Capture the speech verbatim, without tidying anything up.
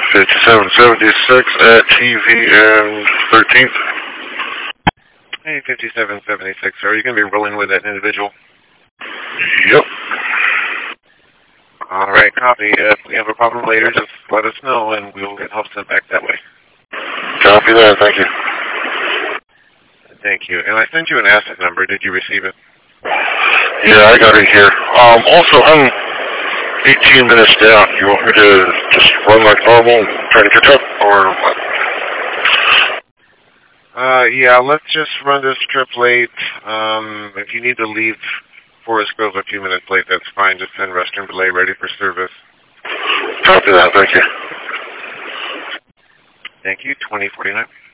fifty-seven seventy-six at T V and thirteenth. Hey, fifty-seven seventy-six, are you going to be rolling with that individual? Yep. All right, copy. If we have a problem later, just let us know, and we'll get help sent back that way. Copy that. Thank you. Thank you. And I sent you an asset number. Did you receive it? Yeah, I got it here. Um, also, I'm eighteen minutes down. You want me to just run like normal and try to catch up, or what? Uh, yeah, let's just run this trip late. Um, if you need to leave Forest Grove a few minutes late, that's fine. Just send Western Belay ready for service. Copy that. Thank you. Thank you. twenty forty-nine.